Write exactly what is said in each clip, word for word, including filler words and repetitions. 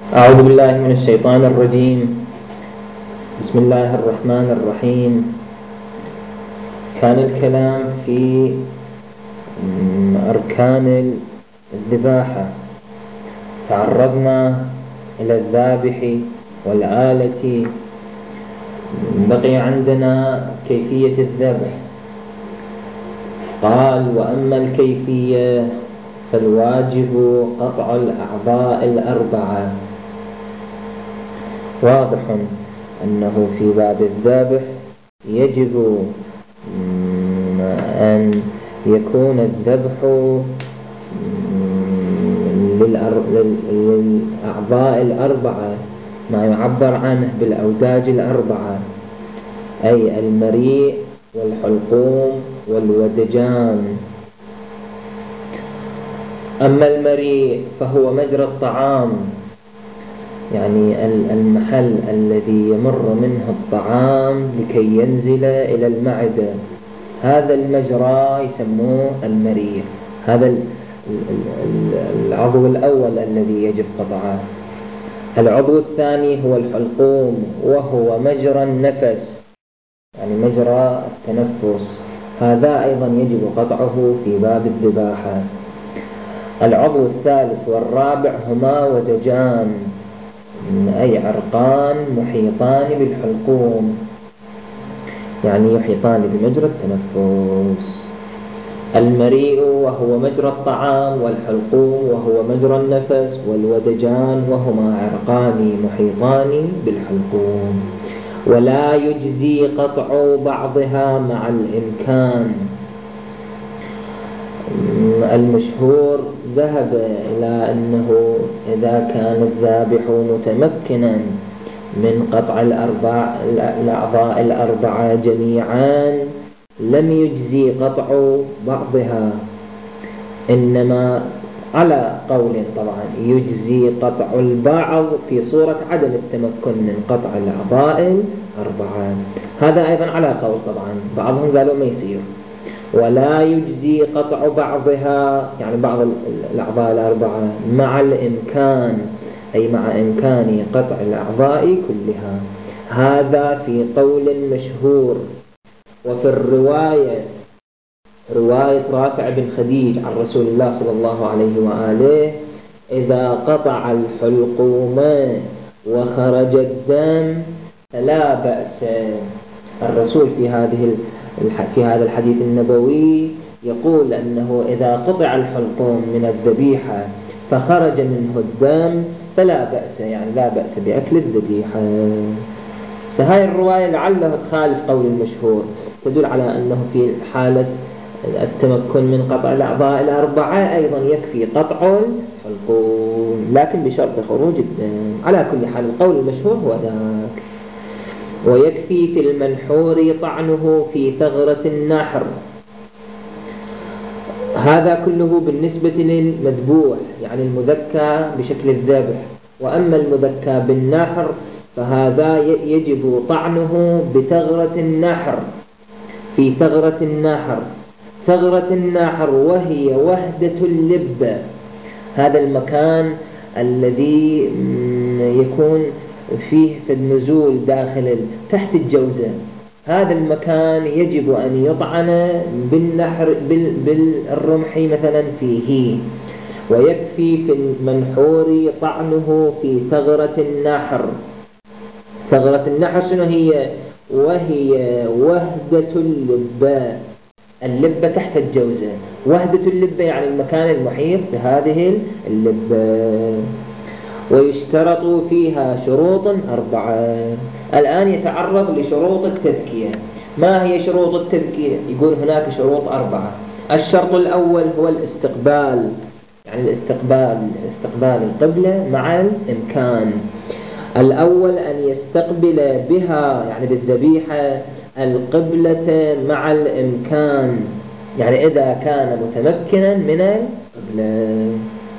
أعوذ بالله من الشيطان الرجيم. بسم الله الرحمن الرحيم. كان الكلام في أركان الذباحة، تعرضنا إلى الذابح والآلة، بقي عندنا كيفية الذبح. قال: وأما الكيفية فالواجب قطع الأعضاء الأربعة. واضح أنه في باب الذبح يجب أن يكون الذبح للأعضاء الأربعة، ما يعبر عنه بالأوداج الأربعة، أي المريء والحلقوم والودجان. أما المريء فهو مجرى الطعام، يعني المحل الذي يمر منه الطعام لكي ينزل إلى المعدة، هذا المجرى يسموه المريء. هذا العضو الأول الذي يجب قطعه. العضو الثاني هو الحلقوم، وهو مجرى النفس، يعني مجرى التنفس، هذا أيضا يجب قطعه في باب الذباحة. العضو الثالث والرابع هما ودجان، أي عرقان محيطان بالحلقوم، يعني يحيطان بمجرى التنفس. المريء وهو مجرى الطعام، والحلقوم وهو مجرى النفس، والودجان وهما عرقان محيطان بالحلقوم. ولا يجزي قطع بعضها مع الإمكان. المشهور ذهب إلى أنه إذا كان الذابح متمكنا من قطع الأربع الأعضاء الأربعة جميعا لم يجزي قطع بعضها، إنما على قول طبعا يجزي قطع البعض في صورة عدم التمكن من قطع الأعضاء الأربعة. هذا أيضا على قول طبعا، بعضهم قالوا ما يصير. ولا يجزي قطع بعضها، يعني بعض الأعضاء الأربعة مع الإمكان، أي مع إمكان قطع الأعضاء كلها. هذا في قول مشهور. وفي الرواية رواية رافع بن خديج عن رسول الله صلى الله عليه وآله: إذا قطع الحلقوم وخرج الدم فلا بأس. الرسول في هذه في هذا الحديث النبوي يقول أنه إذا قطع الحلقوم من الذبيحة فخرج منه الدم فلا بأس، يعني لا بأس بأكل الذبيحة. فهذه الرواية لعله تخالف قول المشهور، تدل على أنه في حالة التمكن من قطع الأعضاء الأربعة أيضا يكفي قطع الحلقوم، لكن بشرط خروج الدم. على كل حال القول المشهور هو ذاك. ويكفي في المنحور طعنه في ثغرة النحر. هذا كله بالنسبة للمذبوح، يعني المذكى بشكل الذبح. وأما المذكى بالنحر فهذا يجب طعنه بثغرة النحر، في ثغرة النحر. ثغرة النحر وهي وهدة اللب، هذا المكان الذي يكون فيه في النزول داخل تحت الجوزة، هذا المكان يجب أن يطعن بالنحر بالرمح مثلا فيه. ويكفي في المنحور طعنه في ثغرة النحر. ثغرة النحر شنو هي؟ وهي وهدة اللبة، اللبة تحت الجوزة. وهدة اللبة يعني المكان المحيط بهذه اللبة. ويشترط فيها شروط أربعة. الآن يتعرض لشروط التذكية. ما هي شروط التذكية؟ يقول هناك شروط أربعة. الشرط الأول هو الاستقبال، يعني الاستقبال استقبال القبلة مع الإمكان. الأول أن يستقبل بها، يعني بالذبيحة، القبلة مع الإمكان، يعني إذا كان متمكنا من القبلة.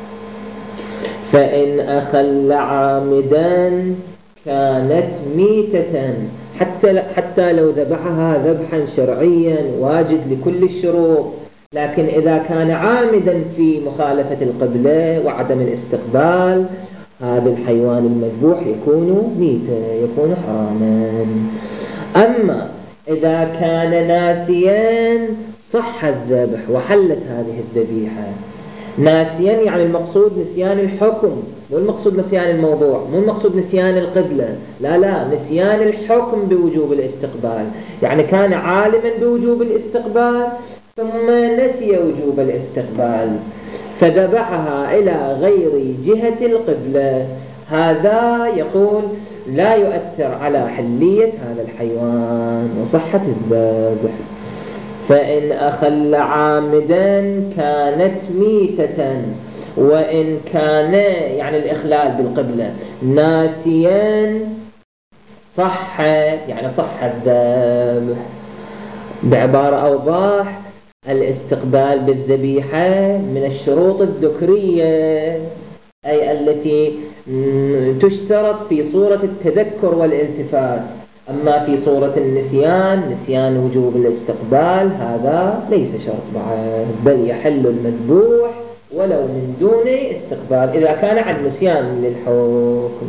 فإن أخل عامدا كانت ميتة، حتى حتى لو ذبحها ذبحا شرعيا واجد لكل الشروط، لكن إذا كان عامدا في مخالفة القبلة وعدم الاستقبال هذا الحيوان المذبوح يكون ميتا، يكون حراما. أما إذا كان ناسيا صح الذبح وحلت هذه الذبيحة. ناسيا يعني المقصود نسيان الحكم، مو المقصود نسيان الموضوع، مو المقصود نسيان القبلة، لا لا، نسيان الحكم بوجوب الاستقبال. يعني كان عالما بوجوب الاستقبال ثم نسي وجوب الاستقبال فذبحها إلى غير جهة القبلة، هذا يقول لا يؤثر على حلية هذا الحيوان وصحة الذبح. فإن أخل عامدا كانت ميتة، وإن كان يعني الإخلال بالقبلة ناسيا صح، يعني صح الذبح. بعبارة أوضح، الاستقبال بالذبيحة من الشروط الذكرية، أي التي تشترط في صورة التذكر والالتفات. أما في صورة النسيان، نسيان وجوب الاستقبال، هذا ليس شرط بعد، بل يحل المذبوح ولو من دون استقبال إذا كان عن نسيان للحكم.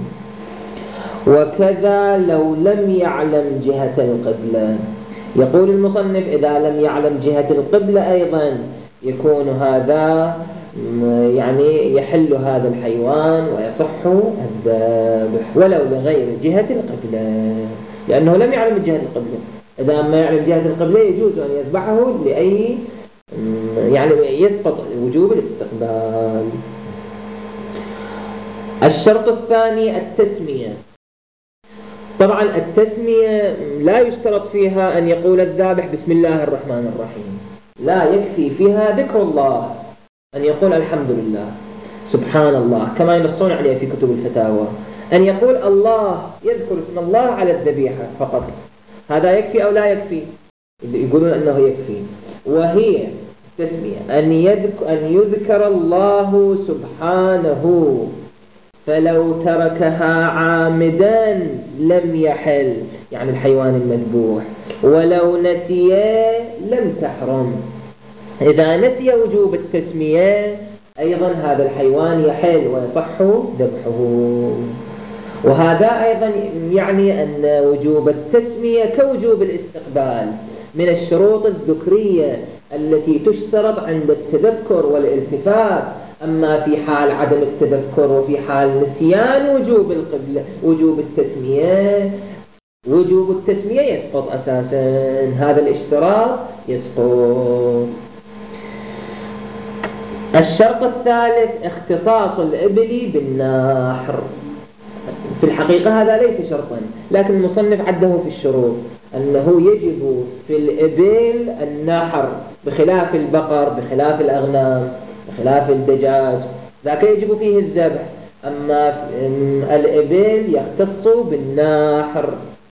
وكذا لو لم يعلم جهة القبلة. يقول المصنف إذا لم يعلم جهة القبلة أيضا يكون هذا يعني يحل هذا الحيوان ويصح الذبح ولو لغير جهة القبلة، لأنه لم يعلم جهة القبلة. إذا ما يعلم جهة القبلة يجوز أن يذبحه لأي، يعني يسقط وجوب الاستقبال. الشرط الثاني التسمية. طبعا التسمية لا يشترط فيها أن يقول الذابح بسم الله الرحمن الرحيم، لا، يكفي فيها ذكر الله، أن يقول الحمد لله، سبحان الله، كما ينصون عليه في كتب الفتاوى، أن يقول الله، يذكر اسم الله على الذبيحة فقط. هذا يكفي أو لا يكفي؟ يقولون أنه يكفي. وهي التسمية أن يذكر, أن يذكر الله سبحانه، فلو تركها عامدا لم يحل، يعني الحيوان المذبوح، ولو نسي لم تحرم. إذا نسي وجوب التسمية أيضا هذا الحيوان يحل ويصح ذبحه. وهذا أيضا يعني أن وجوب التسمية كوجوب الاستقبال من الشروط الذكرية التي تشترط عند التذكر والالتفات. أما في حال عدم التذكر وفي حال نسيان وجوب القبلة وجوب التسمية، وجوب التسمية يسقط أساسا، هذا الاشتراط يسقط. الشرط الثالث اختصاص الإبل بالنحر. في الحقيقة هذا ليس شرطا، لكن المصنف عده في الشروط أنه يجب في الإبل النحر بخلاف البقر، بخلاف الأغنام، بخلاف الدجاج، ذاك يجب فيه الذبح. أما الإبل يختص بالنحر.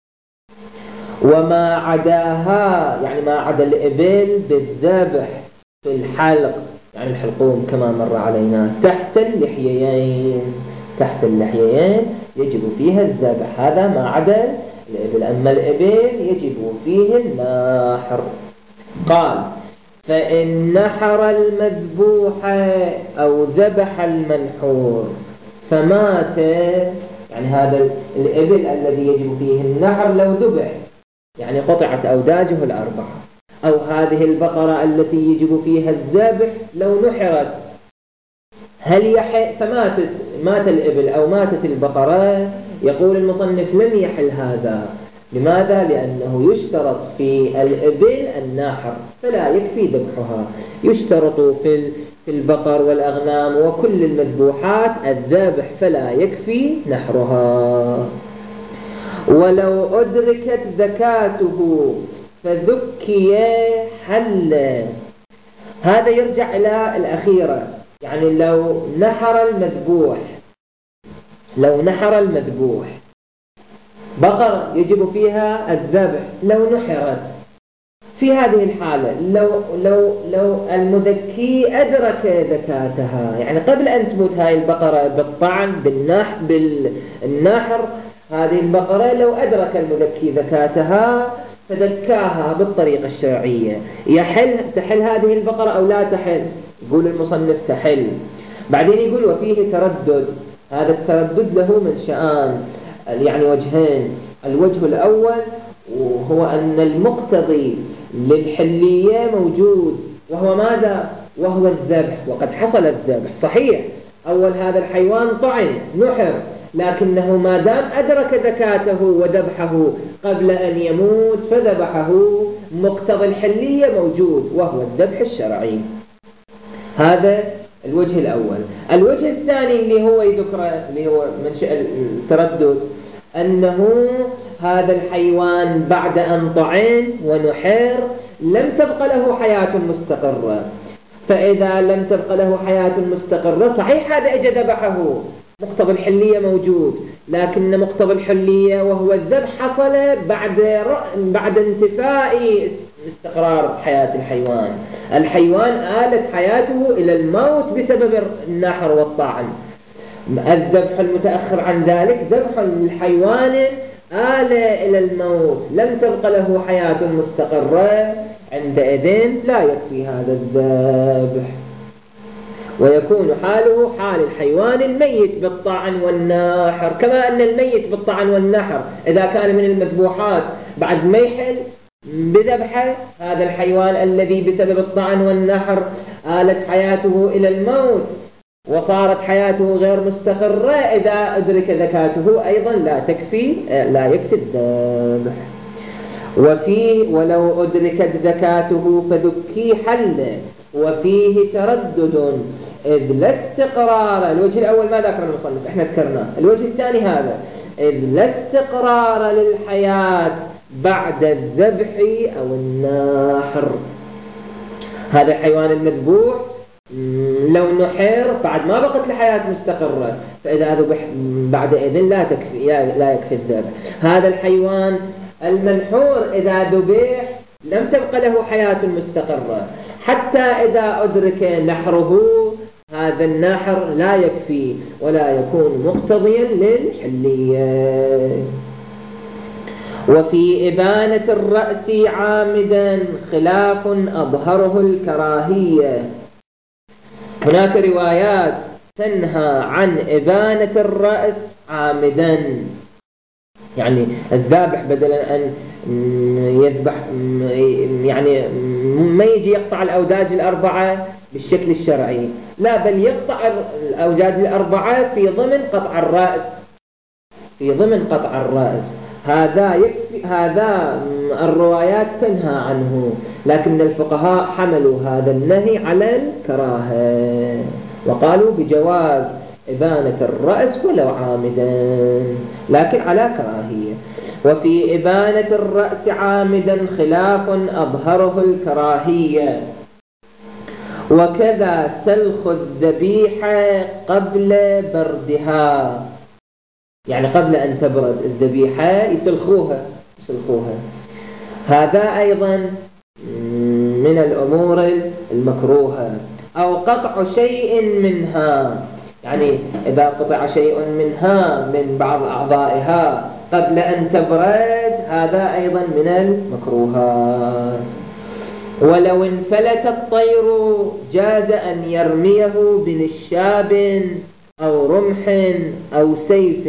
وما عداها، يعني ما عدا الإبل بالذبح في الحلق، يعني الحلقوم كما مر علينا، تحت اللحيين، تحت اللحيين يجب فيها الذبح، هذا ما عدا الإبل. أما الإبل يجب فيه النحر. قال فإن نحر المذبوح أو ذبح المنحور فمات، يعني هذا الإبل الذي يجب فيه النحر لو ذبح، يعني قطعت أوداجه الأربعة، أو هذه البقرة التي يجب فيها الذبح لو نحرت، هل يحل فماتت، مات الإبل أو ماتت البقرة، يقول المصنف لم يحل هذا. لماذا؟ لأنه يشترط في الإبل النحر فلا يكفي ذبحها، يشترط في في البقر والأغنام وكل المذبوحات الذبح فلا يكفي نحرها. ولو أدركت زكاته فذكي حل. هذا يرجع إلى الأخيرة، يعني لو نحر المذبوح، لو نحر المذبوح بقرة يجب فيها الذبح لو نحرت، في هذه الحالة لو لو لو المذكي أدرك زكاتها، يعني قبل أن تموت هاي البقرة بالطعن بالنح بالنحر، هذه البقرة لو أدرك المذكي زكاتها فذكاها بالطريقة الشرعية، يحل تحل هذه البقرة أو لا تحل؟ يقول المصنف تحل. بعدين يقول وفيه تردد، هذا التردد له من شأن، يعني وجهين. الوجه الأول وهو أن المقتضي للحلية موجود، وهو ماذا؟ وهو الذبح، وقد حصل الذبح صحيح. أول هذا الحيوان طعن نحر، لكنه ما دام أدرك ذكاته وذبحه قبل أن يموت فذبحه، مقتضى الحلية موجود وهو الذبح الشرعي. هذا الوجه الأول. الوجه الثاني اللي هو يذكر اللي هو منشأ التردد، أنه هذا الحيوان بعد أن طعن ونحر لم تبق له حياة مستقرة، فإذا لم تبق له حياة مستقرة صحيح هذا إجا ذبحه، مقتضى الحلية موجود، لكن مقتضى الحلية وهو الذبح حصل بعد بعد انتفاء استقرار حياة الحيوان. الحيوان آلت حياته إلى الموت بسبب النحر والطعن. الذبح المتأخر عن ذلك ذبح للحيوان آل إلى الموت، لم تبق له حياة مستقرة، عندئذ لا يكفي هذا الذبح، ويكون حاله حال الحيوان الميت بالطعن والنحر. كما أن الميت بالطعن والنحر إذا كان من المذبوحات بعد ما يحل بذبحه، هذا الحيوان الذي بسبب الطعن والنحر آلت حياته إلى الموت وصارت حياته غير مستقرة، إذا أدرك ذكاته أيضا لا تكفي لا يكفي الذبح. وفيه ولو أدركت ذكاته فذكي حل وفيه تردد إذ لا استقرار. الوجه الأول ما ذكر المصنف، احنا ذكرناه. الوجه الثاني هذا، إذ لا استقرار للحياة بعد الذبح أو النحر. هذا الحيوان المذبوح لو نحر بعد ما بقت الحياة مستقرة، فإذا ذبح بعد إذن لا تكفي لا يكفي الذبح. هذا الحيوان المنحور إذا ذبح لم تبق له حياة مستقرة، حتى إذا أدرك نحره هذا النحر لا يكفي ولا يكون مقتضيا للحلية. وفي إبانة الرأس عامدا خلاف أظهره الكراهية. هناك روايات تنهى عن إبانة الرأس عامدا، يعني الذابح بدلا أن يذبح يعني ما يجي يقطع الأوداج الأربعة بالشكل الشرعي، لا بل يقطع الأوداج الأربعة في ضمن قطع الرأس، في ضمن قطع الرأس. هذا يكفي، هذا الروايات تنهى عنه، لكن الفقهاء حملوا هذا النهي على الكراهة وقالوا بجواز إبانة الرأس ولو عامدا، لكن على كراهية. وفي إبانة الرأس عامدا خلاف أظهره الكراهية. وكذا سلخ الذبيحة قبل بردها، يعني قبل أن تبرد الذبيحة يسلخوها يسلخوها هذا أيضا من الأمور المكروهة. أو قطع شيء منها، يعني إذا قطع شيء منها من بعض أعضائها قبل أن تبرد، هذا أيضا من المكروهات. ولو انفلت الطير جاز أن يرميه بنشاب أو رمح أو سيف،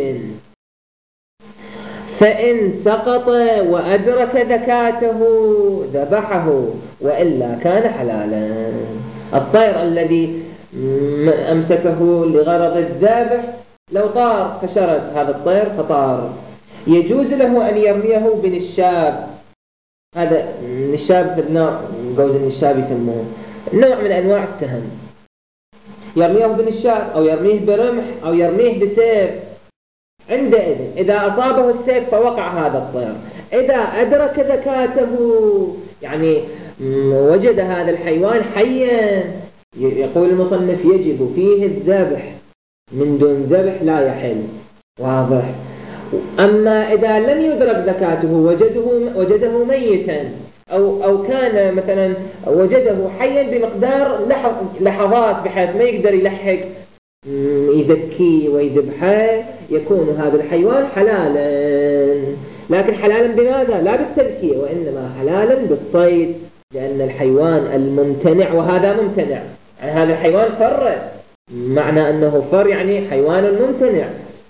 فإن سقط وأدرك ذكاته ذبحه وإلا كان حلالا. الطير الذي أمسكه لغرض الذبح لو طار فشرد هذا الطير فطار، يجوز له أن يرميه بنشاب. هذا النشاب بالنوع جوز النشاب يسموه نوع من أنواع السهم، يرميه بنشاب أو يرميه برمح أو يرميه بسيف. عندئذ إذا أصابه السيف فوقع هذا الطير، إذا أدرك ذكاته يعني وجد هذا الحيوان حيا، يقول المصنف يجب فيه الذبح، من دون ذبح لا يحل، واضح. أما إذا لم يدرك ذكاته وجده وجده ميتا أو أو كان مثلا وجده حيا بمقدار لحظات بحيث ما يقدر يلحق يذكيه ويذبحه، يكون هذا الحيوان حلالا، لكن حلالا بماذا؟ لا بالتذكية، وإنما حلالا بالصيد، لأن الحيوان الممتنع وهذا ممتنع، يعني هذا الحيوان فرد معنى أنه فر يعني حيوان ممتنع،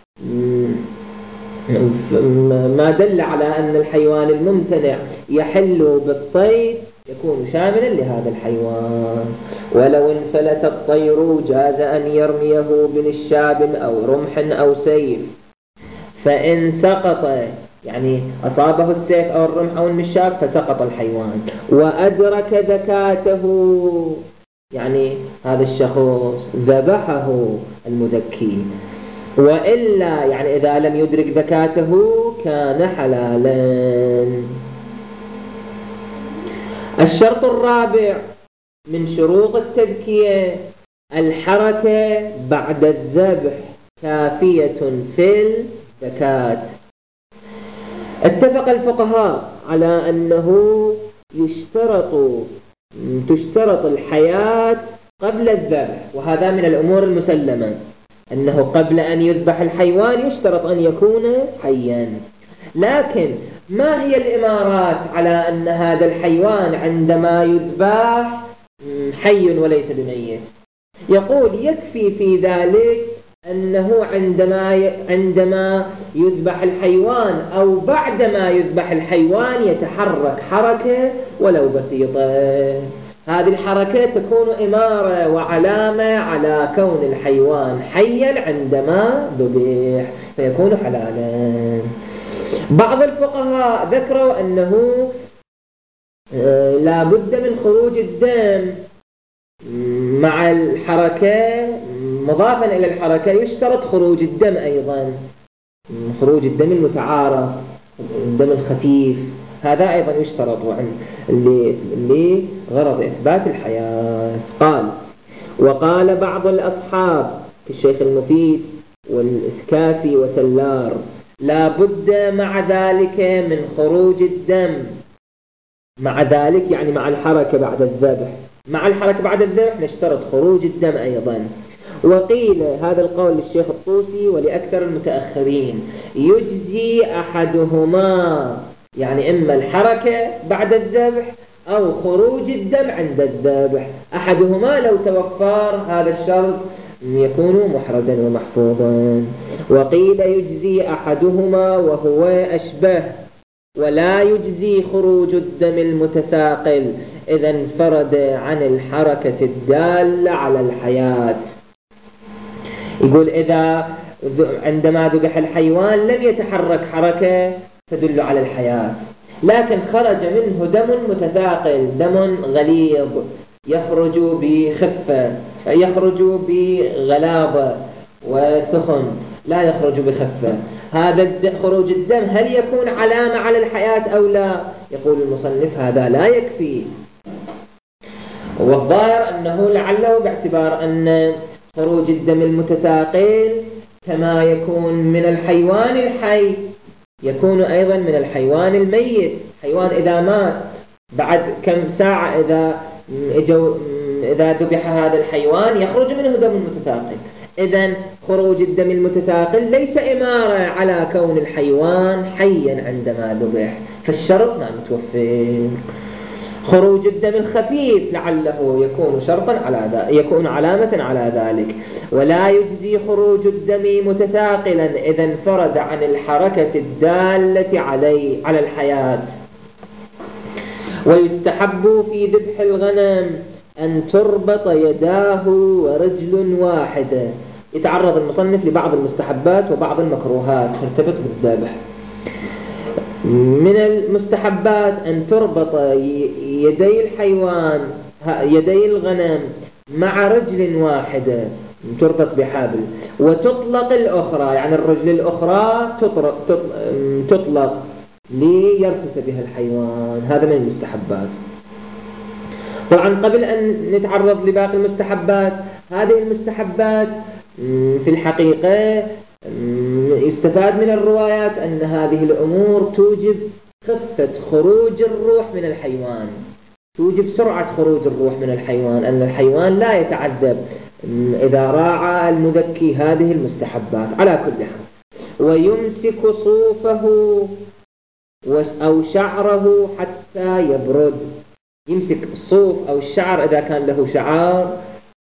ما دل على أن الحيوان الممتنع يحل بالصيد يكون شاملا لهذا الحيوان. ولو انفلت الطير جاز أن يرميه بنشاب أو رمح أو سيف، فإن سقط يعني أصابه السيف أو الرمح أو المشاب فسقط الحيوان وأدرك زكاته، يعني هذا الشخص ذبحه المذكي، وإلا يعني إذا لم يدرك زكاته كان حلالا. الشرط الرابع من شروط التذكية الحركة بعد الذبح كافية في الزكاة. اتفق الفقهاء على أنه يشترط تشترط الحياة قبل الذبح، وهذا من الأمور المسلمة أنه قبل أن يذبح الحيوان يشترط أن يكون حيا. لكن ما هي الإمارات على أن هذا الحيوان عندما يذبح حي وليس بميت؟ يقول يكفي في ذلك أنه عندما عندما يذبح الحيوان أو بعدما يذبح الحيوان يتحرك حركة ولو بسيطة، هذه الحركة تكون إمارة وعلامة على كون الحيوان حيا عندما ذبح فيكون حلالا. بعض الفقهاء ذكروا أنه لا بد من خروج الدم مع الحركة، مضافا إلى الحركة يشترط خروج الدم أيضا، خروج الدم المتعارف، الدم الخفيف، هذا أيضا يشترط لغرض إثبات الحياة. قال وقال بعض الأصحاب كالشيخ المفيد والإسكافي وسلار لا بد مع ذلك من خروج الدم، مع ذلك يعني مع الحركة بعد الذبح، مع الحركة بعد الذبح نشترط خروج الدم أيضا. وقيل هذا القول للشيخ الطوسي ولأكثر المتأخرين يجزي أحدهما، يعني إما الحركة بعد الذبح أو خروج الدم عند الذبح، أحدهما لو توفر هذا الشرط يكون محرزا ومحفوظا. وقيل يجزي أحدهما وهو أشبه، ولا يجزي خروج الدم المتثاقل إذا انفرد عن الحركة الدالة على الحياة. يقول إذا عندما ذبح الحيوان لم يتحرك حركة تدل على الحياة، لكن خرج منه دم متثاقل، دم غليظ يخرج بخفة، يخرج بغلاظة وسخن، لا يخرج بخفة، هذا خروج الدم هل يكون علامة على الحياة أو لا؟ يقول المصنف هذا لا يكفي، والظاهر أنه لعله باعتبار أن خروج الدم المتثاقل كما يكون من الحيوان الحي يكون أيضا من الحيوان الميت. حيوان إذا مات بعد كم ساعة إذا إذا ذبح هذا الحيوان يخرج منه دم متثاقل، إذن خروج الدم المتثاقل ليس إمارة على كون الحيوان حيا عندما ذبح، فالشرط ما متوفر. خروج الدم الخفيف لعله يكون شرطا على ذلك، يكون علامة على ذلك. ولا يجزي خروج الدم متثاقلا إذا انفرد عن الحركة الدالة عليه على الحياة. ويستحب في ذبح الغنم أن تربط يداه ورجل واحدة. يتعرض المصنف لبعض المستحبات وبعض المكروهات ترتبط بالذبح. من المستحبات أن تربط يدي الحيوان يدي الغنم مع رجل واحدة تربط بحبل، وتطلق الأخرى يعني الرجل الأخرى تطلق ليرفث بها الحيوان، هذا من المستحبات. طبعا قبل أن نتعرض لباقي المستحبات، هذه المستحبات في الحقيقة يستفاد من الروايات أن هذه الأمور توجب خفة خروج الروح من الحيوان، توجب سرعة خروج الروح من الحيوان، أن الحيوان لا يتعذب إذا راعى المذكي هذه المستحبات على كل حال. ويمسك صوفه أو شعره حتى يبرد، يمسك الصوف أو الشعر إذا كان له شعر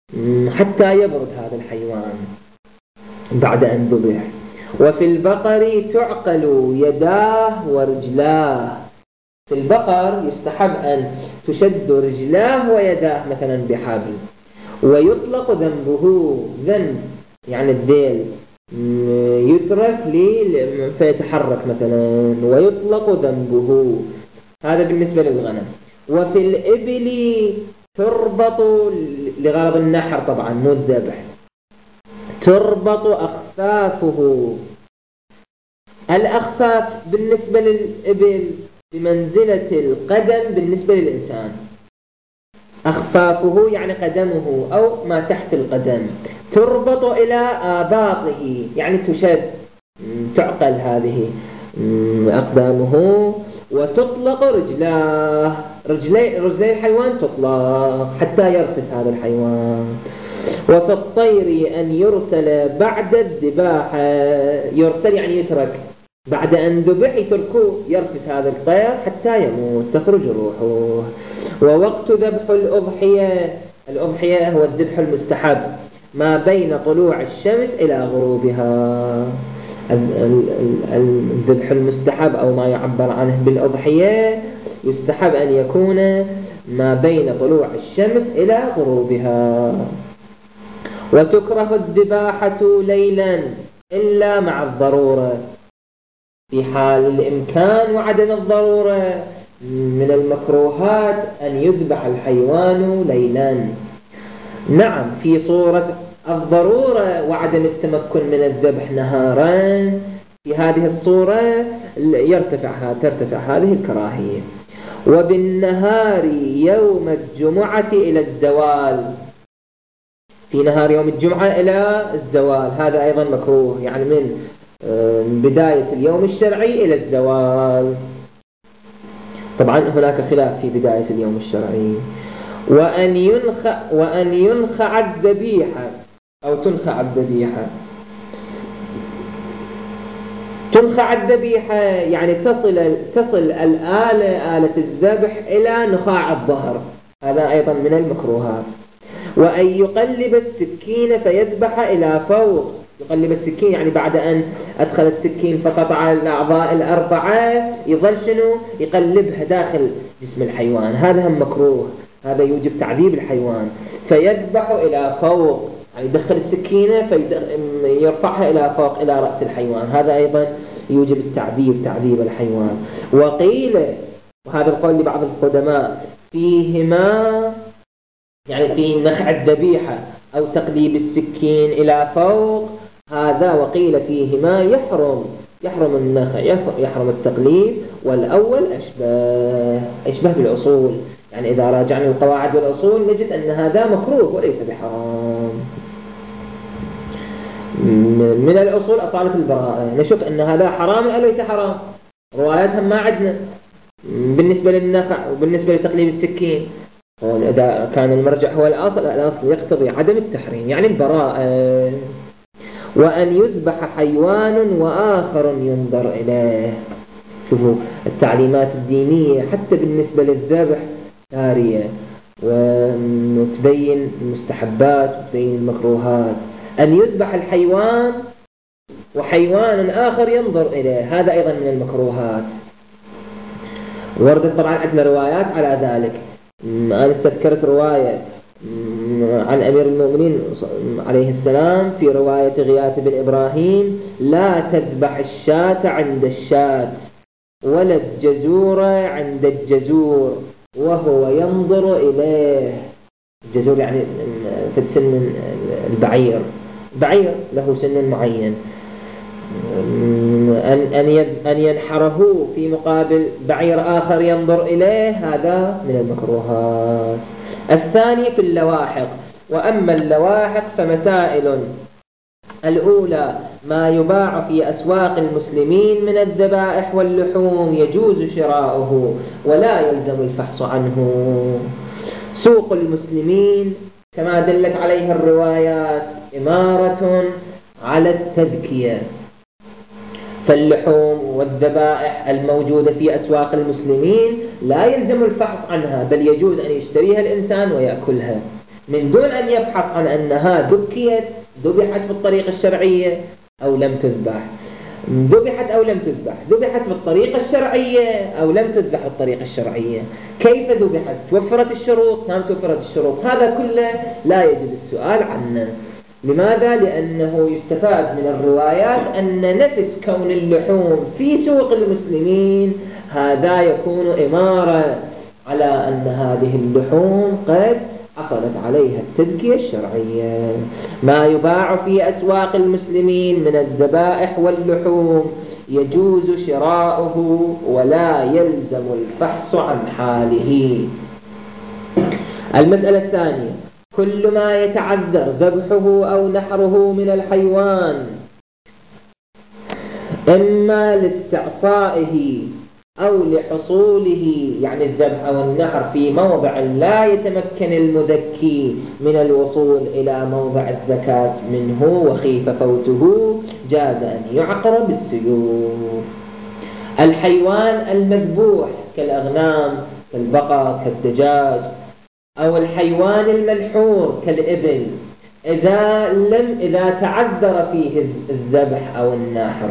حتى يبرد هذا الحيوان بعد أن ذبح. وفي البقر تعقل يداه ورجلاه. في البقر يستحب أن تشد رجلاه ويداه مثلا بحبل، ويطلق ذنبه، ذنب يعني الذيل يترك لي فيتحرك مثلا، ويطلق ذنبه. هذا بالنسبة للغنم. وفي الإبل تربط لغرض النحر طبعا مو الذبح، تربط أخفافه. الأخفاف بالنسبة للإبل بمنزلة القدم بالنسبة للإنسان. أخفافه يعني قدمه أو ما تحت القدم، تربط إلى آباطه يعني تشد، تعقل هذه أقدامه. وتطلق رجلاه، رجلي, رجلي الحيوان تطلق حتى يرفس هذا الحيوان. وفي الطير أن يرسل بعد الذباح، يرسل يعني يترك، بعد أن ذبح يتركوه يرفس هذا الطير حتى يموت تخرج روحه. ووقت ذبح الأضحية، الأضحية هو الذبح المستحب ما بين طلوع الشمس إلى غروبها. الذبح المستحب أو ما يعبر عنه بالأضحية يستحب أن يكون ما بين طلوع الشمس إلى غروبها. وتكره الذباحة ليلا إلا مع الضرورة. في حال الإمكان وعدم الضرورة من المكروهات أن يذبح الحيوان ليلا. نعم في صورة الضرورة وعدم التمكن من الذبح نهارا، في هذه الصورة يرتفع ترتفع هذه الكراهية. وبالنهار يوم الجمعة إلى الزوال، في نهار يوم الجمعة إلى الزوال هذا أيضا مكروه، يعني من بداية اليوم الشرعي إلى الزوال. طبعا هناك خلاف في بداية اليوم الشرعي. وأن ينخع وأن ينخع الذبيحة أو تنخع الذبيحة. تنخع الذبيحة يعني تصل تصل الآلة آلة الذبح إلى نخاع الظهر، هذا أيضا من المكروهات. وأن يقلب السكين فيذبح إلى فوق. يقلب السكين يعني بعد أن أدخل السكين فقطع الأعضاء الأربعة يظل شنو يقلبها داخل جسم الحيوان، هذا هم مكروه، هذا يوجب تعذيب الحيوان. فيذبح إلى فوق يعني يدخل السكينة فيرفعها إلى فوق إلى رأس الحيوان، هذا أيضا يوجب التعذيب تعذيب الحيوان. وقيل، وهذا القول لبعض القدماء، فيهما يعني في نخع الذبيحة أو تقليب السكين إلى فوق هذا، وقيل فيهما يحرم يحرم النخع يحرم التقليب، والأول أشبه أشبه بالأصول، يعني إذا راجعنا القواعد والأصول نجد أن هذا مكروه وليس بحرام. من الأصول أصالة البراءة، نشوف أن هذا حرام أو ليس حرام، رواياتهم ما عندنا بالنسبة للنخع وبالنسبة لتقليب السكين. إذا كان المرجع هو الأصل، الأصل يقتضي عدم التحريم يعني البراءة. وأن يذبح حيوان وآخر ينظر إليه. شوفوا التعليمات الدينية حتى بالنسبة للذبح سارية، وتبين المستحبات وتبين المكروهات. أن يذبح الحيوان وحيوان آخر ينظر إليه، هذا أيضا من المكروهات. وردت طبعا عندنا روايات على ذلك. أنا استذكرت رواية عن أمير المؤمنين عليه السلام في رواية غياث بن إبراهيم: لا تذبح الشاة عند الشاة ولا الجزور عند الجزور وهو ينظر إليه. الجزور يعني في السن من البعير، بعير له سن معين، أن أن ينحره في مقابل بعير آخر ينظر إليه، هذا من المكروهات. الثاني في اللواحق. وأما اللواحق فمسائل: الأولى ما يباع في أسواق المسلمين من الذبائح واللحوم يجوز شراؤه ولا يلزم الفحص عنه. سوق المسلمين كما دلت عليه الروايات إمارة على التذكية، فاللحوم والذبائح الموجودة في أسواق المسلمين لا يلزم الفحص عنها، بل يجوز أن يشتريها الإنسان ويأكلها. من دون أن يبحث عن أنها ذكيت ذبحت بالطريقة الشرعية أو لم تذبح، ذبحت أو لم تذبح، ذبحت بالطريقة الشرعية أو لم تذبح بالطريقة الشرعية، كيف ذبحت، توفرت الشروط ما توفرت الشروط، هذا كله لا يجب السؤال عنه. لماذا؟ لأنه يستفاد من الروايات أن نفس كون اللحوم في سوق المسلمين هذا يكون إمارة على أن هذه اللحوم قد حصلت عليها التذكية الشرعية. ما يباع في أسواق المسلمين من الذبائح واللحوم يجوز شراؤه ولا يلزم الفحص عن حاله. المسألة الثانية: كل ما يتعذر ذبحه أو نحره من الحيوان إما لاستعصائه أو لحصوله، يعني الذبح أو النحر في موضع لا يتمكن المذكي من الوصول إلى موضع الزكاة منه وخيف فوته، جاز أن يعقر بالسيوف. الحيوان المذبوح كالأغنام كالبقر كالدجاج، أو الحيوان الملحور كالإبل، إذا لم إذا تعذر فيه الذبح أو النحر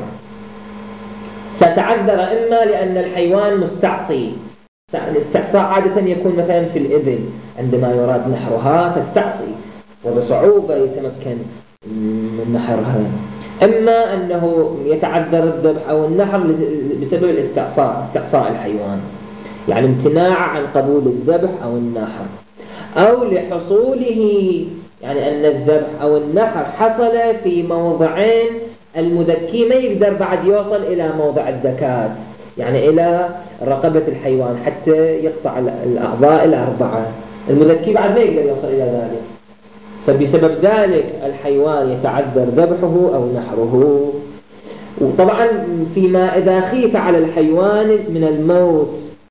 ستعذر إما لأن الحيوان مستعصي، الاستعصاء عادة يكون مثلا في الإبل عندما يراد نحرها تستعصي وبصعوبة يتمكن من نحرها، إما أنه يتعذر الذبح أو النحر بسبب الاستعصاء، استعصاء الحيوان يعني امتناع عن قبول الذبح أو النحر، أو لحصوله يعني أن الذبح أو النحر حصل في موضعين المذكي ما يقدر بعد يوصل إلى موضع الزكاة، يعني إلى رقبة الحيوان حتى يقطع الأعضاء الأربعة، المذكي بعد ما يقدر يوصل إلى ذلك، فبسبب ذلك الحيوان يتعذر ذبحه أو نحره. وطبعا فيما إذا خيف على الحيوان من الموت،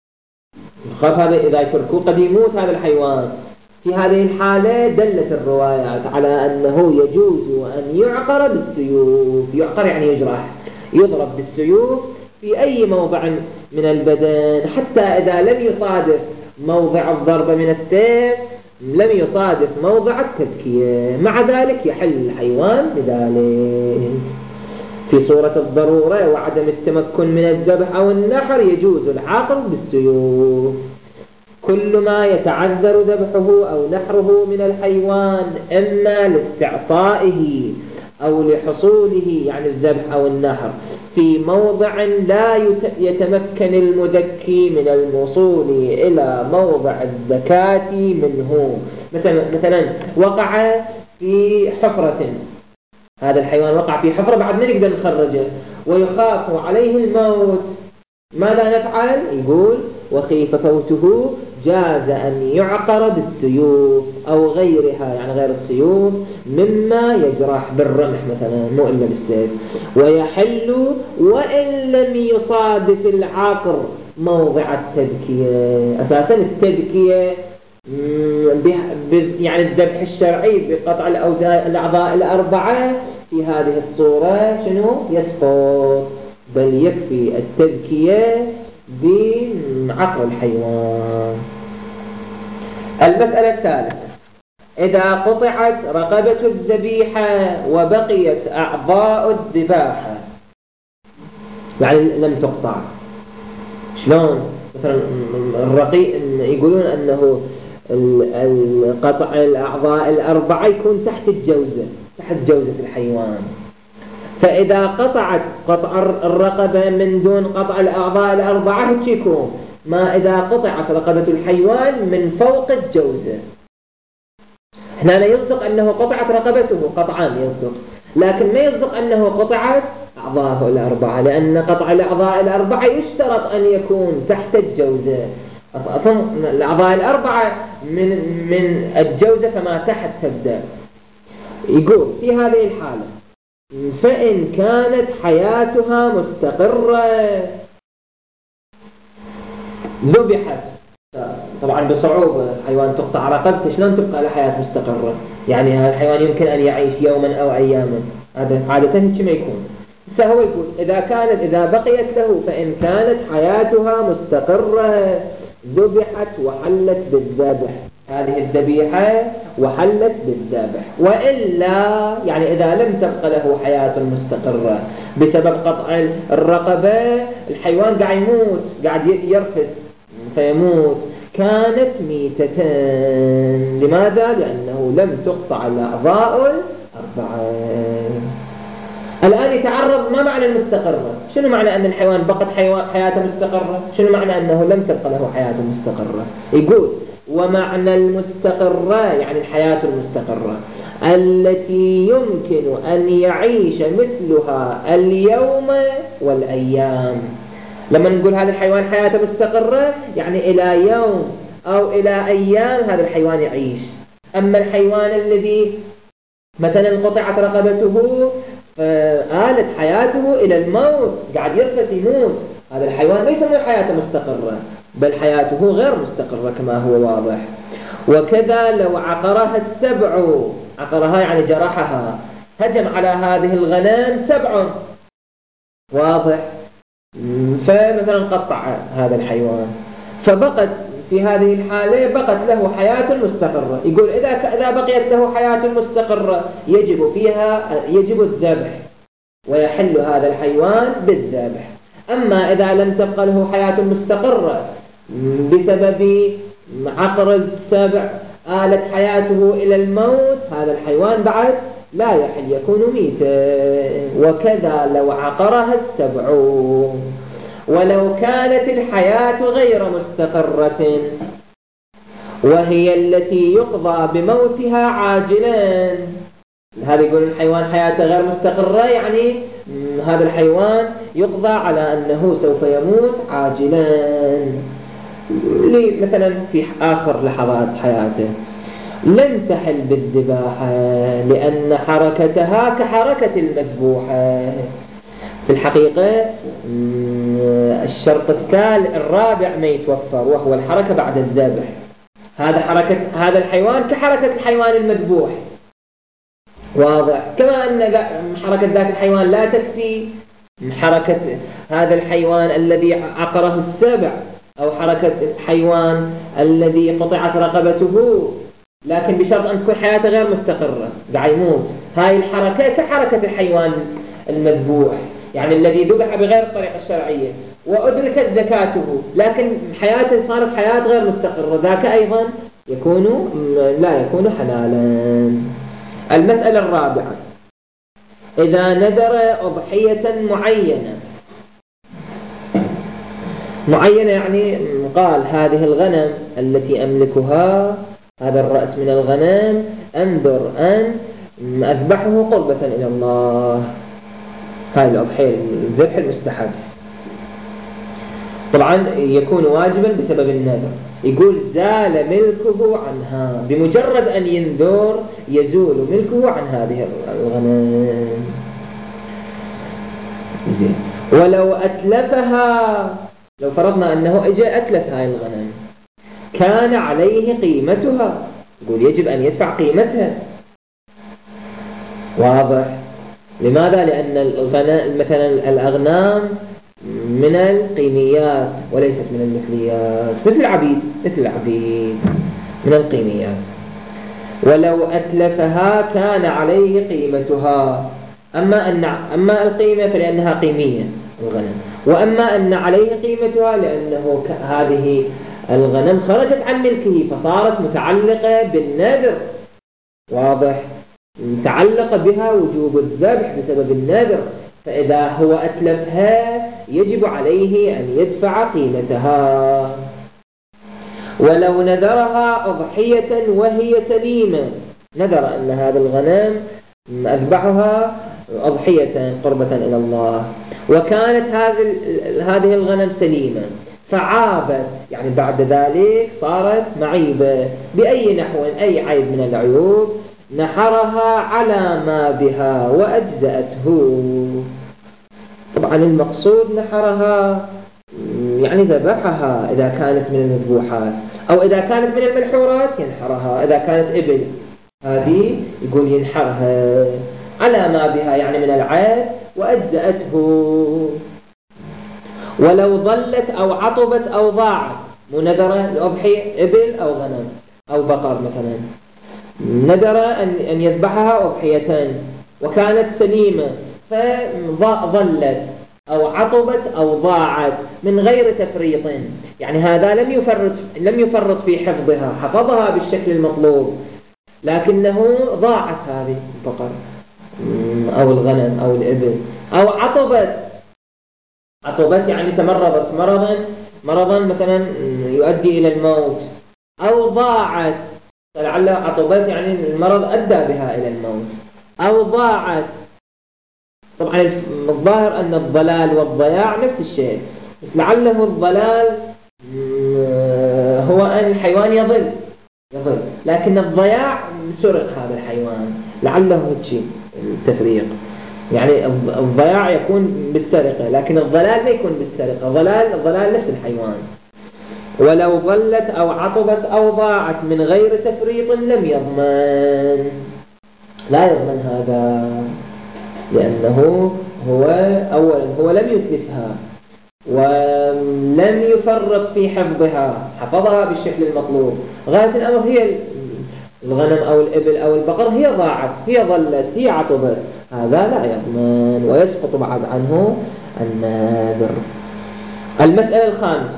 خاف هذا إذا يتركوه قد يموت هذا الحيوان، في هذه الحالة دلت الروايات على أنه يجوز أن يعقر بالسيوف. يعقر يعني يجرح، يضرب بالسيوف في أي موضع من البدن، حتى إذا لم يصادف موضع الضرب من السيف لم يصادف موضع التذكية، مع ذلك يحل الحيوان بذلك. في صورة الضرورة وعدم التمكن من الذبح أو النحر يجوز العقر بالسيوف. كل ما يتعذر ذبحه أو نحره من الحيوان إما لاستعصائه أو لحصوله يعني الذبح أو النحر في موضع لا يتمكن المذكي من الوصول إلى موضع الزكاة منه، مثلا مثلا وقع في حفرة، هذا الحيوان وقع في حفرة بعد ما نقدر نخرجه ويخاف عليه الموت، ماذا نفعل؟ يقول وخيف فوته جاز أن يعقر بالسيوف أو غيرها يعني غير السيوف مما يجرح بالرمح مثلا مو إلا بالسيف، ويحل وإن لم يصادف العقر موضع التذكية. أساسا التذكية يعني الذبح الشرعي بقطع الأعضاء الأربعة في هذه الصورة شنو؟ يسقط، بل يكفي التذكية بعقر الحيوان. المسألة الثالثة: إذا قطعت رقبة الذبيحة وبقيت أعضاء الذباحة، يعني لم تقطع، شلون؟ مثلا الرقيق يقولون أنه القطع الأعضاء الأربعة يكون تحت الجوزة، تحت جوزة الحيوان، فإذا قطعت قطع الرقبة من دون قطع الأعضاء الأربعة هيك يكون، ما إذا قطعت رقبة الحيوان من فوق الجوزة. هنا يصدق أنه قطعت رقبته قطعان يصدق، لكن ما يصدق أنه قطعت أعضاءه الأربعة، لأن قطع الأعضاء الأربعة يشترط أن يكون تحت الجوزة، الأعضاء الأربعة من من الجوزة فما تحت تبدأ. يقول في هذه الحالة فإن كانت حياتها مستقرة ذبحت، طبعا بصعوبة الحيوان تقطع رقبته شلون تبقى لحياة مستقرة؟ يعني هذا الحيوان يمكن أن يعيش يوما أو أياما، هذا عادة كما يكون. فهو يقول إذا كانت إذا بقيت له فإن كانت حياتها مستقرة ذبحت وحلت بالذبح، هذه الذبيحة وحلت بالذبح. وإلا يعني إذا لم تبقى له حياة مستقرة بسبب قطع الرقبة، الحيوان قاعد يموت، قاعد يرفس فيموت، كانت ميتة. لماذا؟ لأنه لم تقطع الأعضاء الأربعة. الآن يتعرض ما معنى المستقرة؟ شنو معنى أن الحيوان بقت حياته مستقرة؟ شنو معنى أنه لم تبقى له حياة مستقرة؟ يقول ومعنى المستقرة يعني الحياة المستقرة التي يمكن أن يعيش مثلها اليوم والأيام. لما نقول هذا الحيوان حياته مستقرة يعني إلى يوم أو إلى أيام هذا الحيوان يعيش. أما الحيوان الذي مثلا قطعت رقبته فآلت حياته إلى الموت، قاعد يرفس يموت، هذا الحيوان ما يسمى حياته مستقرة، بل حياته غير مستقرة كما هو واضح. وكذا لو عقرها السبع، عقرها يعني جرحها، هجم على هذه الغنم سبع، واضح، فمثلا قطع هذا الحيوان، فبقت في هذه الحالة بقت له حياة مستقرة. يقول إذا إذا بقيت له حياة مستقرة يجب فيها يجب الذبح ويحل هذا الحيوان بالذبح. أما إذا لم تبقى له حياة مستقرة بسبب عقر السبع آلت حياته إلى الموت، هذا الحيوان بعد لا يحل، يكون ميتا. وكذا لو عقرها السبع. ولو كانت الحياة غير مستقرة وهي التي يقضى بموتها عاجلا، هذا يقول الحيوان حياته غير مستقرة يعني هذا الحيوان يقضى على أنه سوف يموت عاجلا مثلا في آخر لحظات حياته، لم تحل بالذباحة لأن حركتها كحركة المذبوحة. في الحقيقة الشرط الثالث الرابع ما يتوفر وهو الحركة بعد الذبح. هذا حركة هذا الحيوان كحركة الحيوان المذبوح، واضح، كما أن حركة ذاك الحيوان لا تكفي حركة هذا الحيوان الذي عقره السبع أو حركة الحيوان الذي قطعت رقبته، لكن بشرط أن تكون حياته غير مستقرة، قاعد يموت. هاي الحركة كحركة الحيوان المذبوح يعني الذي ذبح بغير الطريقة الشرعية وأدركت زكاته، لكن حياته صارت حياة غير مستقرة، ذاك أيضا يكون لا يكون حلالا. المسألة الرابعة إذا نذر أضحية معينة، معينة يعني قال هذه الغنم التي أملكها، هذا الرأس من الغنم أنذر أن أذبحه قربة إلى الله، هاي الأضحية الذبح المستحب، طبعا يكون واجبا بسبب النذر. يقول زال ملكه عنها، بمجرد أن ينذر يزول ملكه عن هذه الغنم. زين. ولو أتلفها، لو فرضنا أنه أجى أتلف هاي الغنم كان عليه قيمتها، يقول يجب أن يدفع قيمتها، واضح. لماذا؟ لأن الغنم مثلا الأغنام من القيميات وليست من المثليات، مثل العبيد مثل العبيد من القيميات. ولو أتلفها كان عليه قيمتها، أما أن أما القيمة فلأنها قيمية الغنم، وأما أن عليه قيمتها لأنه هذه الغنم خرجت عن ملكه فصارت متعلقة بالنذر، واضح، تعلق بها وجوب الذبح بسبب النذر، فإذا هو أتلفها يجب عليه أن يدفع قيمتها. ولو نذرها أضحية وهي سليمة، نذر أن هذا الغنم أذبحها أضحية قربة إلى الله، وكانت هذه الغنم سليمة فعابت، يعني بعد ذلك صارت معيبة بأي نحو، أي عيب من العيوب، نحرها على ما بها وأجزأته. طبعا المقصود نحرها يعني ذبحها إذا كانت من المذبوحات، أو إذا كانت من الملحورات ينحرها، إذا كانت إبل هذه يقول ينحرها على ما بها يعني من العيب وأجزأته. ولو ضلت أو عطبت أو ضاعت، منذرة الأضحية إبل أو غنم، أو بقر مثلا، نذر أن يذبحها أضحيتان وكانت سليمة فظلت أو عطبت أو ضاعت من غير تفريط، يعني هذا لم يفرط لم يفرط في حفظها، حفظها بالشكل المطلوب، لكنه ضاعت هذه البقر أو الغنم أو الإبل، أو عطبت عطبت يعني تمرضت مرضا مرضا مثلا يؤدي إلى الموت، أو ضاعت فلعل عطبت يعني المرض أدى بها إلى الموت، أو ضاعت. طبعا الظاهر أن الضلال والضياع نفس الشيء، بس لعله الضلال هو أن الحيوان يضل يضل لكن الضياع سرق هذا الحيوان، لعله هيك التفريق، يعني الضياع يكون بالسرقة لكن الضلال ما يكون بالسرقة، ضلال الضلال نفس الحيوان. ولو ضلت أو عطبت أو ضاعت من غير تفريط لم يضمن، لا يضمن هذا، لأنه هو أولا هو لم يتلفها ولم يفرط في حفظها، حفظها بالشكل المطلوب، غاية الأمر هي الغنم أو الإبل أو البقر هي ضاعت هي ضلت هي عطبت، هذا لا يضمن ويسقط بعد عنه النذر. المسألة الخامسة: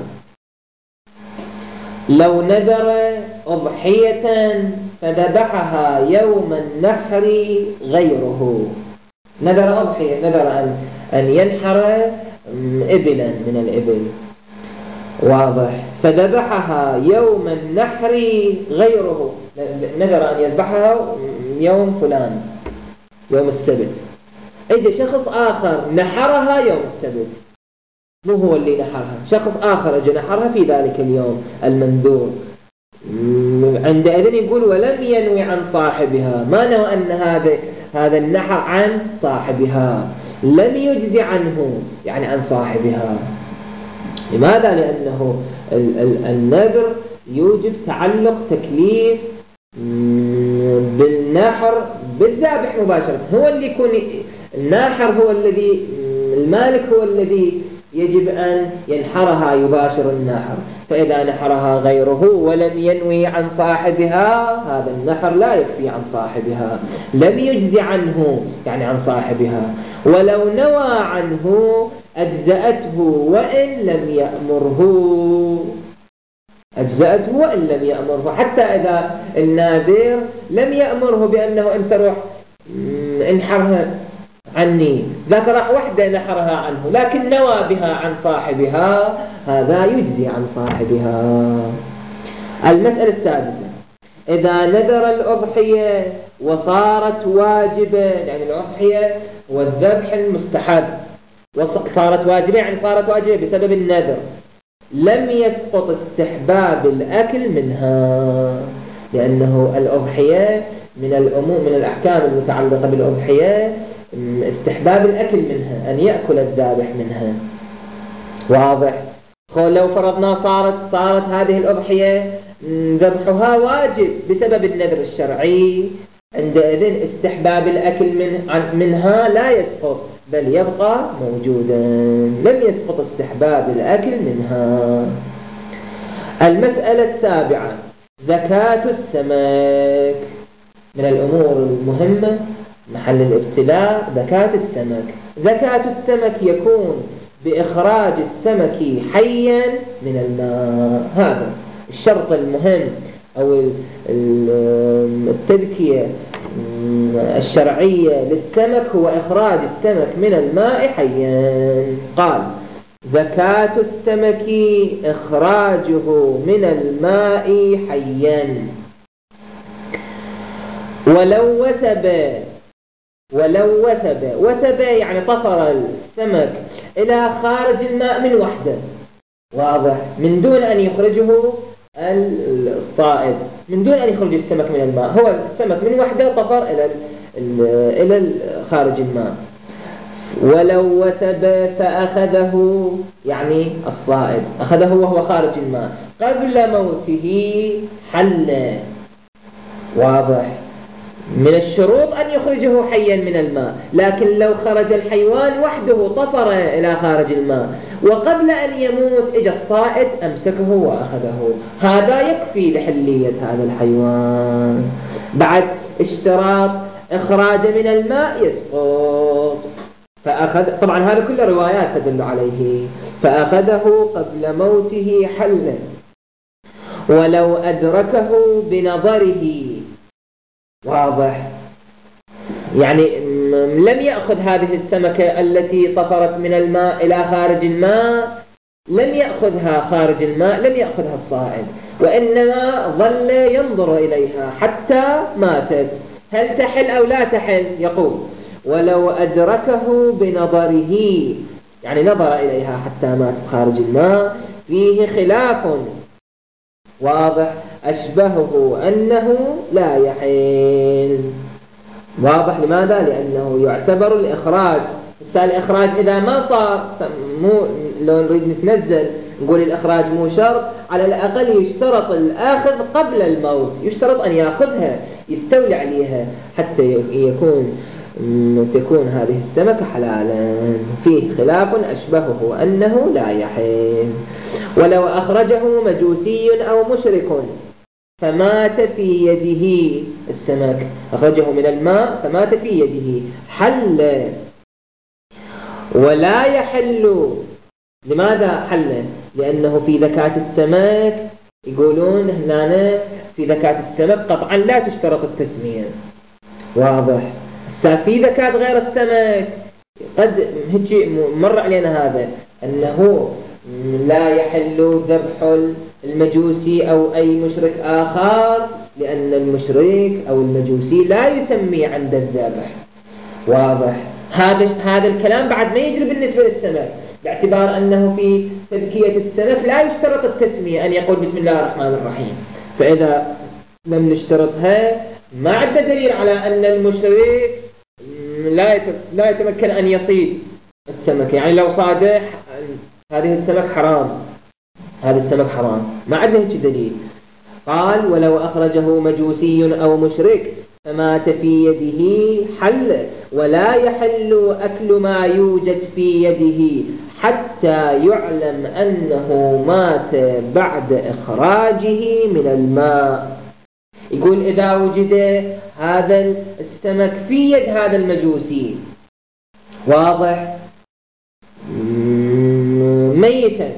لو نذر أضحية فذبحها يوم النحر غيره، نذر أضحية، نذر أن أن ينحر إبلا من الإبل، واضح، فذبحها يوم النحر غيره، نذر أن يذبحها يوم فلان يوم السبت، اجى شخص آخر نحرها يوم السبت، مو هو اللي نحرها، شخص آخر اجى نحرها في ذلك اليوم المنذور، عندئذ يقول ولم ينوي عن صاحبها، ما نوى أن هذا هذا النحر عن صاحبها، لم يجزي عنه يعني عن صاحبها. لماذا؟ لأنه النذر يوجب تعلق تكليف بالنحر بالذابح مباشرة، هو اللي يكون الناحر، هو الذي المالك هو الذي يجب أن ينحرها يباشر النحر، فإذا نحرها غيره ولم ينوي عن صاحبها هذا النحر لا يكفي عن صاحبها، لم يجزي عنه يعني عن صاحبها، ولو نوى عنه أجزأته وإن لم يأمره، أجزأته وإن لم يأمره، حتى إذا الناذر لم يأمره بأنه أنت روح انحرها عني، ذاك راح وحده نحرها عنه، لكن نوى بها عن صاحبها، هذا يجزي عن صاحبها. المسألة السادسة: إذا نذر الأضحية وصارت واجبة، يعني الأضحية والذبح المستحب وصارت واجبة، يعني صارت واجبة بسبب النذر، لم يسقط استحباب الأكل منها، لأنه الأضحية من الأمور من الأحكام المتعلقة بالأضحية استحباب الأكل منها، أن يأكل الذابح منها، واضح. لو فرضنا صارت صارت هذه الأضحية ذبحها واجب بسبب النذر الشرعي، عندئذ استحباب الأكل من منها لا يسقط بل يبقى موجودا، لم يسقط استحباب الأكل منها. المسألة السابعة: زكاة السمك، من الأمور المهمة محل الابتلاء زكاة السمك. زكاة السمك يكون بإخراج السمك حيا من الماء، هذا الشرط المهم أو التذكية الشرعية للسمك، هو إخراج السمك من الماء حيا. قال: زكاة السمك إخراجه من الماء حيا، ولو وثب ولو وثب وثب يعني طفر السمك إلى خارج الماء من وحده، واضح، من دون أن يخرجه الصائد، من دون أن يخرج السمك من الماء، هو السمك من وحده طفر إلى إلى خارج الماء. ولو وثب فأخذه يعني الصائد أخذه وهو خارج الماء قبل موته حل، واضح، من الشروط أن يخرجه حيا من الماء، لكن لو خرج الحيوان وحده طفر إلى خارج الماء وقبل أن يموت إجا الصائد أمسكه وأخذه، هذا يكفي لحلية هذا الحيوان. بعد اشتراط إخراج من الماء يسقط. فأخذ، طبعا هذا كله روايات تدل عليه. فأخذه قبل موته حلا ولو أدركه بنظره. واضح؟ يعني لم يأخذ هذه السمكة التي طفرت من الماء إلى خارج الماء، لم يأخذها خارج الماء، لم يأخذها الصائد، وإنما ظل ينظر إليها حتى ماتت. هل تحل أو لا تحل؟ يقول ولو أدركه بنظره، يعني نظر إليها حتى ماتت خارج الماء، فيه خلاف. واضح؟ أشبهه أنه لا يحل. واضح؟ لماذا؟ لأنه يعتبر الإخراج. الإخراج إذا ما صار، مو لو نريد نتنزل نقول الإخراج مو شرط، على الأقل يشترط الآخذ قبل الموت، يشترط أن يأخذها يستولي عليها حتى يكون تكون هذه السمكة حلالا. فيه خلاف أشبهه أنه لا يحل. ولو أخرجه مجوسي أو مشرك فمات في يده السمك، أخرجه من الماء فمات في يده، حل ولا يحل. لماذا حل؟ لأنه في ذكاة السمك، يقولون هنا في ذكاة السمك قطعا لا تشترط التسمية. واضح؟ في ذكاة غير السمك قد هيك مر علينا هذا، أنه لا يحل ذبح المجوسي أو أي مشرك آخر، لأن المشرك أو المجوسي لا يسمي عند الذبح. واضح؟ هذا هذا الكلام بعد ما يجري بالنسبة للسمك، باعتبار أنه في تذكية السمك لا يشترط التسمية أن يقول بسم الله الرحمن الرحيم. فإذا لم نشترطها ما عندنا دليل على أن المشرك لا لا يتمكن أن يصيد السمك. يعني لو صاده هذه السمك حرام، هذا السمك حرام، ما عندنا هيك دليل. قال ولو أخرجه مجوسي أو مشرك فمات في يده حل ولا يحل أكل ما يوجد في يده حتى يعلم أنه مات بعد إخراجه من الماء. يقول إذا وجد هذا السمك في يد هذا المجوسي، واضح، ميتا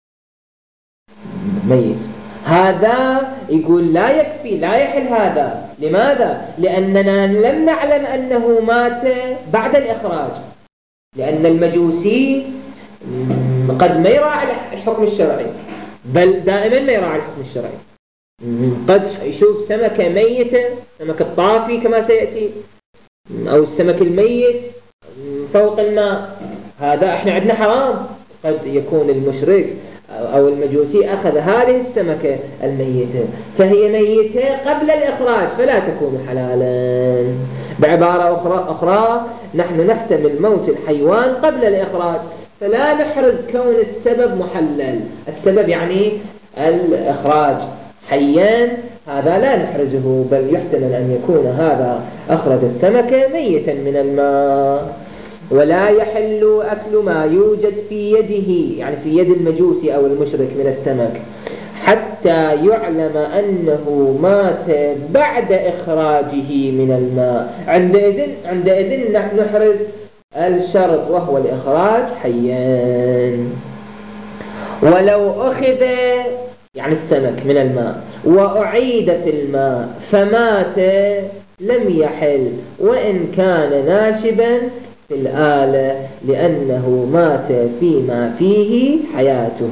ميت، هذا يقول لا يكفي، لا يحل هذا. لماذا؟ لأننا لم نعلم أنه مات بعد الإخراج، لأن المجوسي قد ما يراعي الحكم الشرعي، بل دائما ما يراعي الحكم الشرعي. قد يشوف سمكة ميتة، سمك الطافي كما سيأتي، أو السمك الميت فوق الماء، هذا احنا عندنا حرام. قد يكون المشرك أو المجوسي أخذ هذه السمكة الميتة فهي ميتة قبل الإخراج فلا تكون حلالا. بعبارة أخرى, أخرى نحن نحتمل موت الحيوان قبل الإخراج، فلا نحرز كون السبب محلل. السبب يعني الإخراج حيان، هذا لا نحرزه، بل يحتمل أن يكون هذا أخرج السمكة ميتا من الماء. ولا يحل أكل ما يوجد في يده، يعني في يد المجوسي أو المشرك من السمك، حتى يعلم أنه مات بعد إخراجه من الماء. عندئذ عندئذ نحن نحرز الشرط وهو الإخراج حيان. ولو أخذ يعني السمك من الماء وأعيد في الماء فمات لم يحل وإن كان ناشبا في الآلة، لأنه مات فيما فيه حياته.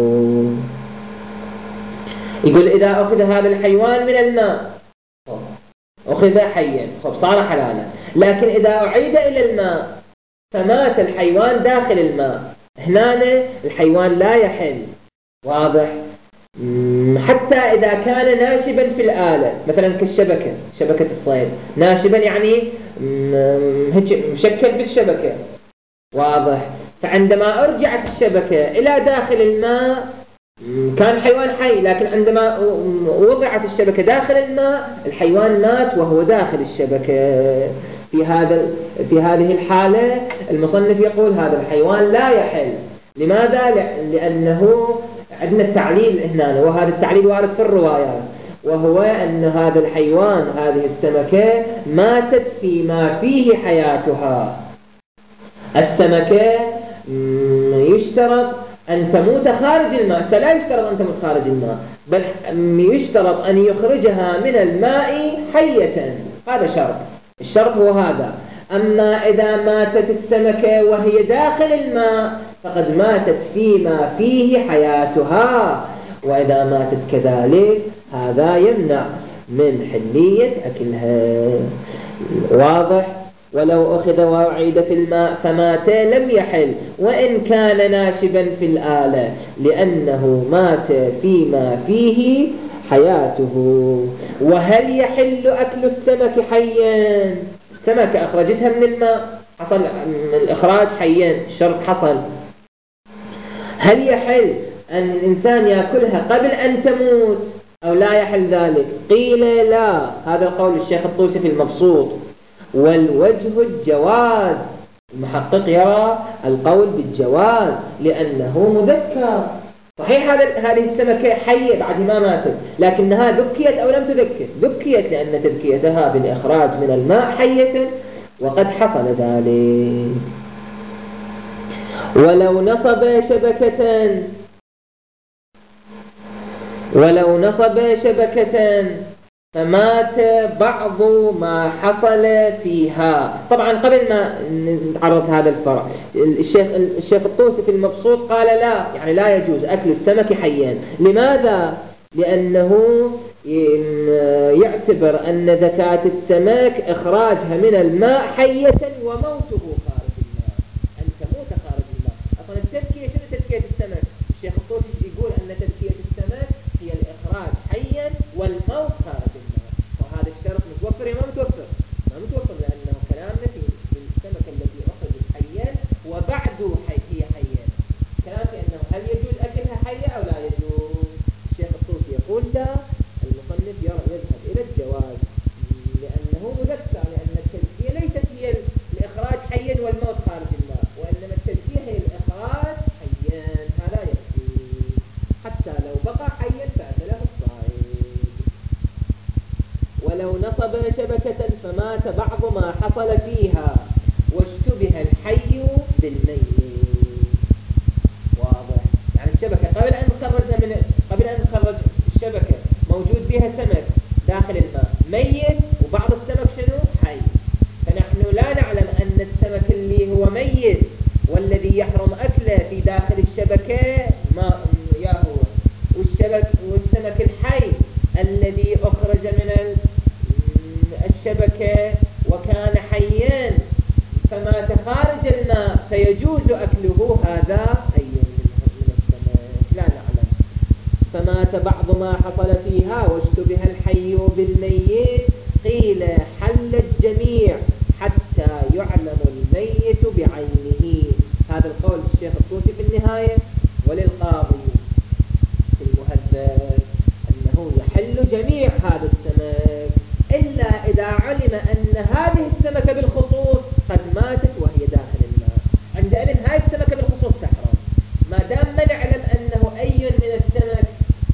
يقول إذا أخذ هذا الحيوان من الماء أخذ حيا صار حلالا، لكن إذا أعيد إلى الماء فمات الحيوان داخل الماء، هنا الحيوان لا يحل. واضح؟ حتى إذا كان ناشبا في الآلة، مثلا كالشبكة، شبكة الصيد ناشبا يعني مشكل بالشبكة. واضح؟ فعندما أرجعت الشبكة إلى داخل الماء كان حيوان حي، لكن عندما وضعت الشبكة داخل الماء الحيوان مات وهو داخل الشبكة. في هذا في هذه الحالة المصنف يقول هذا الحيوان لا يحل. لماذا؟ لأنه عندنا التعليل هنا، وهذا التعليل وارد في الروايات، وهو أن هذا الحيوان هذه السمكة ماتت فيما فيه حياتها. السمكة يشترط أن تموت خارج الماء، لا يشترط أن تموت خارج الماء، بل يشترط أن يخرجها من الماء حية، هذا شرط. الشرط هو هذا. أما إذا ماتت السمكة وهي داخل الماء فقد ماتت فيما فيه حياتها، وإذا ماتت كذلك هذا يمنع من حلية أكلها. واضح؟ ولو أخذ وأعيد في الماء فمات لم يحل وإن كان ناشبا في الآلة، لأنه مات فيما فيه حياته. وهل يحل أكل السمك حيا؟ سمكة أخرجتها من الماء، حصل الإخراج حيا، الشرط حصل. هل يحل أن الإنسان يأكلها قبل أن تموت أو لا يحل ذلك؟ قيل لا. هذا القول الشيخ الطوسي في المبسوط. والوجه الجواز، المحقق يرى القول بالجواز لأنه مذكر. صحيح هذه السمكة حية بعد ما ماتت، لكنها ذكيت أو لم تذكر؟ ذكيت، لأن تذكيتها بالإخراج من الماء حية، وقد حصل ذلك. ولو نصب شبكة ولو نصب شبكة فمات بعض ما حصل فيها. طبعا قبل ما نتعرض هذا الفرع، الشيخ الشيخ الطوسي في المبسوط قال لا، يعني لا يجوز أكل السمك حيا. لماذا؟ لأنه يعتبر أن زكاة السمك إخراجها من الماء حية وموته خارج الماء، أن تموت خارج الماء. أصلا التذكية شنو تذكية السمك؟ الشيخ الطوسي يقول أن تذكية السمك هي الإخراج حيا والموت خارج الماء، وهذا الشرط متوفر يا ما متوفر؟ ما متوفر، لأنه كلامنا في السمك التي أخرجت حيا وبعد حي هي حيا. كلام في أنه هل يجوز أكلها حية أو لا يجوز؟ الشيخ الطوسي يقول لا، المصنف يذهب إلى الجواز لأنه مذكر، لأن التذكية ليست هي الإخراج حيا والموت خارج الماء، وإنما التذكية هي الإخراج حيا. هذا يكفي، حتى لو بقى حيا فأكله الصائد. ولو نصب شبكة فمات بعض ما حصل فيها واشتبه الحي بالميت. واضح؟ يعني الشبكة قبل أن نخرجها من قبل أن نخرج الشبكة موجود بها سمك داخل الماء ميت، وبعض السمك شنو؟ حي. فنحن لا نعلم أن السمك اللي هو ميت والذي يحرم أكله في داخل الشبكة ما يا هو، والشبك والسمك الحي الذي أخرج من الشبكة وكان حيا فمات خارج الماء فيجوز أكله، هذا أي من السمك لا نعلم. فمات بعض ما حصل فيها واشتبه الحي بالميت، قيل حل الجميع حتى يعلم الميت بعينه. هذا القول الشيخ الطوسي في النهاية، وللقاضي في المهذب أنه يحل جميع هذا السمك إلا إذا علم أن هذه السمكة بالخصوص قد ماتت وهي داخل الماء. عندئذ هذه السمكة بالخصوص تحرم. ما دام ما نعلم أنه أي من السمك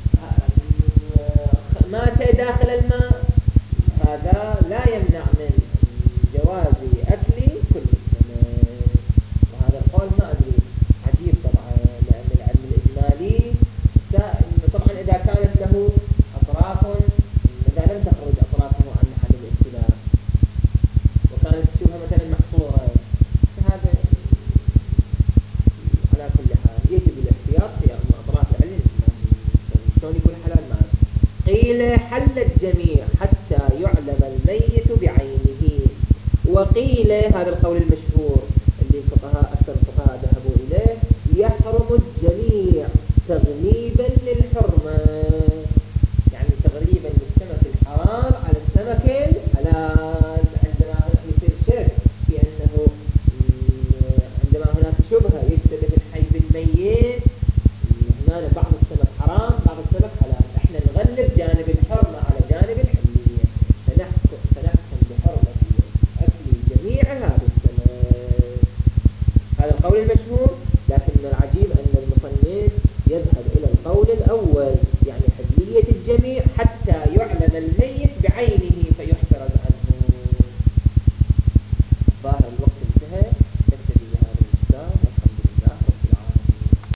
مات داخل الماء، هذا لا يمنع من جواز أكل كل السمك. وهذا القول ما أدري عجيب طبعا، لأن العلم الإجمالي طبعا إذا كانت له أطراف، إذا لم تخرج أطرافه عن محل الاختلاف وكانت الشبهة مثلا محصورة، فهذا على كل حال يجب الاحتياط في أطراف العلم الإجمالي. شلون يقول حلال معه؟ قيل حل الجميع حتى يعلم الميت بعينه. وقيل، هذا القول المشهور اللي الفقهاء أكثر الفقهاء ذهبوا إليه، يحرم الجميع تغليبا